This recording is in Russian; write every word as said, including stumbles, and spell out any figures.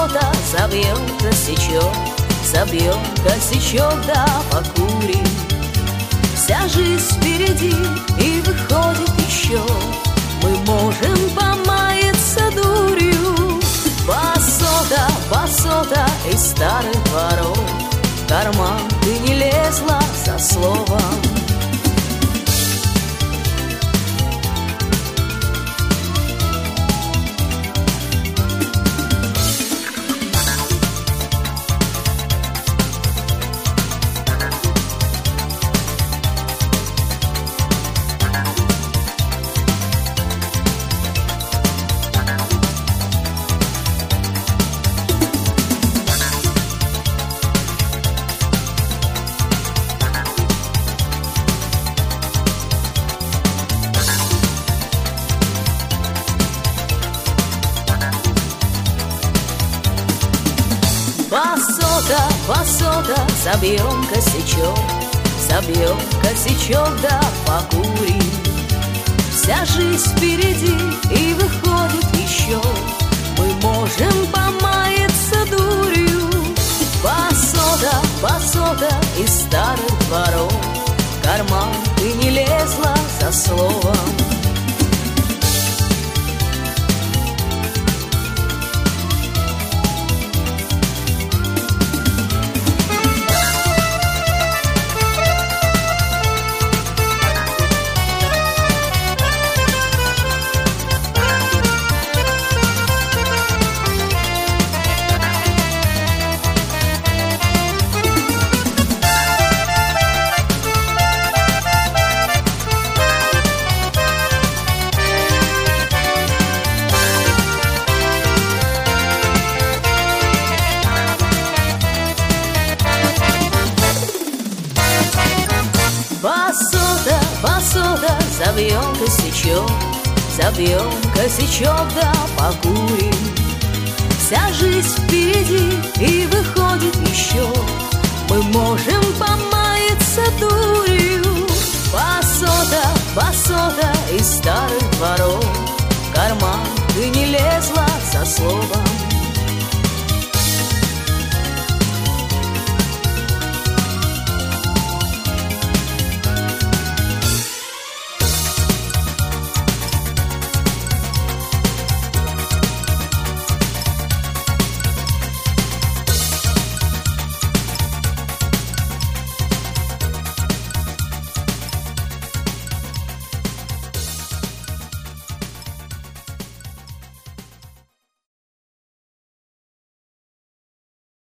басота, забьем косячок, забьем косячок, да покурим. Вся жизнь впереди и выходит еще, мы можем помаяться дурью. Басота, басота из старых дворов, в карман ты не лезла за словом. Басота, басота, забьем косячок, забьем косячок, да покурим. Вся жизнь впереди и выходит еще, мы можем помаяться дурью. Басота, басота из старых дворов, в карман ты не лезла за словом. Басота, басота, забьем косячок, забьем косячок, да покурим. Вся жизнь впереди и выходит еще, мы можем помаяться дурью. Басота, басота из старых дворов, в карман ты не лезла за словом.